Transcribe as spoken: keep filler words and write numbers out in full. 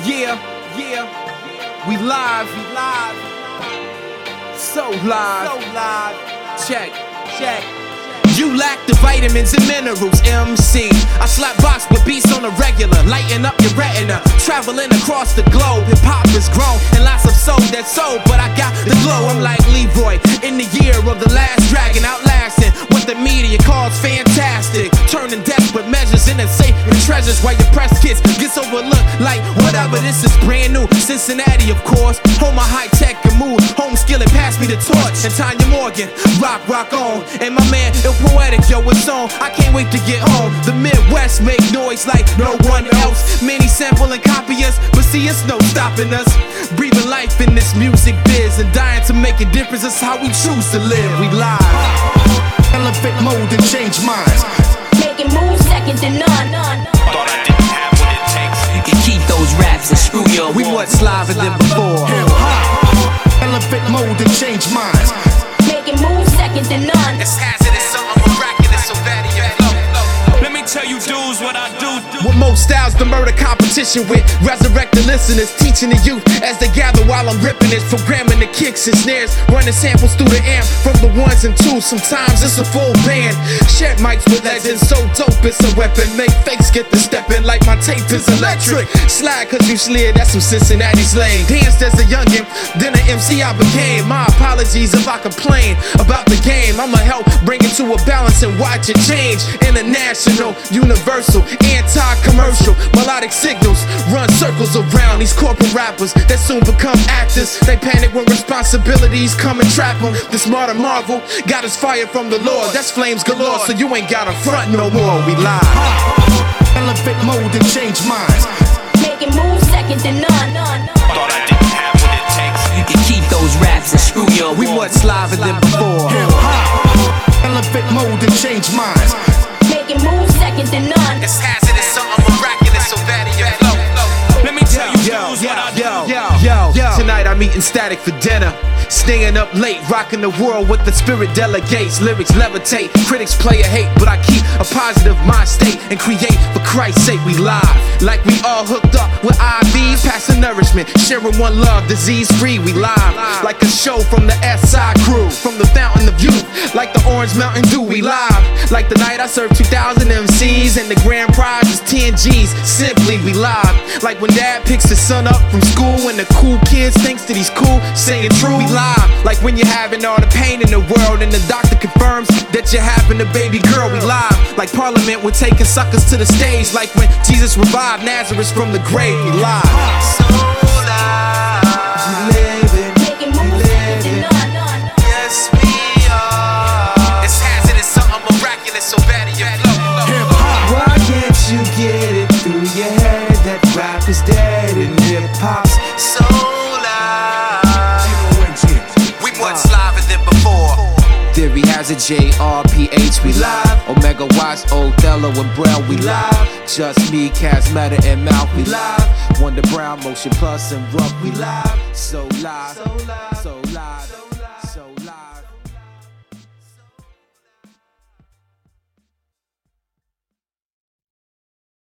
Yeah, yeah, we live, we live, so live, so live. Check, check. You lack the vitamins and minerals, M C. I slap box with beats on a regular, lighten up your retina. Traveling across the globe, hip hop is grown, and lots of soul that's sold, but I got the glow. I'm like Leroy in the year of the last dragon, outlasting what the media calls fantastic, turning desperate measures into sacred treasures while your press kits gets overlooked like whatever. This is brand new, Cincinnati of course, home of high tech and move, home skill and pass me the torch. And Tanya Morgan, rock, rock on, and my man Il Poetic, yo, it's on. I can't wait to get home. The Midwest make noise like no one else. Many sample and copy us, but see it's no stopping us. Breathing life in this music biz and dying to make a difference. That's how we choose to live. We live. Elevate mode and change minds. Making moves second to none. Thought I didn't have what it takes. You keep those raps and screw your We much liver than before. Hip hop. Elevate mode and change minds. Making moves second to none. It's hazardous, something miraculous, so bad you Let me tell you dudes what I do. with most styles, the murder competition with resurrected listeners, teaching the youth as they gather while I'm ripping it, programming the kicks and snares, running samples through the amp from the ones and twos. Sometimes it's a full band. Share mics with legends, so dope it's a weapon. Make fakes get the step in like my tape is electric. Slide cause you slid, that's some Cincinnati slang. Danced as a youngin', then an M C I became. My apologies if I complain about the game. I'ma help bring it to a balance and watch it change. International, universal, anti-commercial, melodic signals run circles around these corporate rappers that soon become actors. They panic when responsibilities come and trap them. This modern marvel got us fired from the Lord. That's flames galore, so you ain't got to front no more. We live. Elevate mode and change minds. Making moves second to none. Thought I didn't have what it takes. You keep those raps and screw your We much liver than before. Hip hop. Elevate mode and change minds. Making moves second to none. It's hazardous, something miraculous, so bad you Let me tell you Yo, dudes yo, what I do. yo, yo, yo. Tonight I'm eating static for dinner. Staying up late, rocking the world with the spirit delegates. Lyrics levitate, critics play a hate, but I keep a positive mind state and create for Christ's sake. We live like we all hooked up with I V, passing nourishment, sharing one love, disease free. We live like a show from the S I crew, from the fountain of youth, like the Orange Mountain Dew. We live like the night I served two thousand M Cs and the grand prize is ten G's. Simply we live like when dad picks his son up from school and the cool kids thinks that he's cool, saying true. We live like when you're having all the pain in the world and the doctor confirms that you're having a baby girl. We live like Parliament when taking suckers to the stage, like when Jesus revived Nazareth from the grave. We live. So live, we living, Making moves second to none. yes we are. It's hazardous, something miraculous, so bad you Hip hop. Why can't you get it through your head that rap is dead and hip hop's so live? We much liver than before. Theory has a J R P H, we live. Omega Watts, Othello and Brown, we live. Just me, Cas Meta and Mouth, we live. Wonder Brown, Motion Plus and Rough, we live. So live, so live, so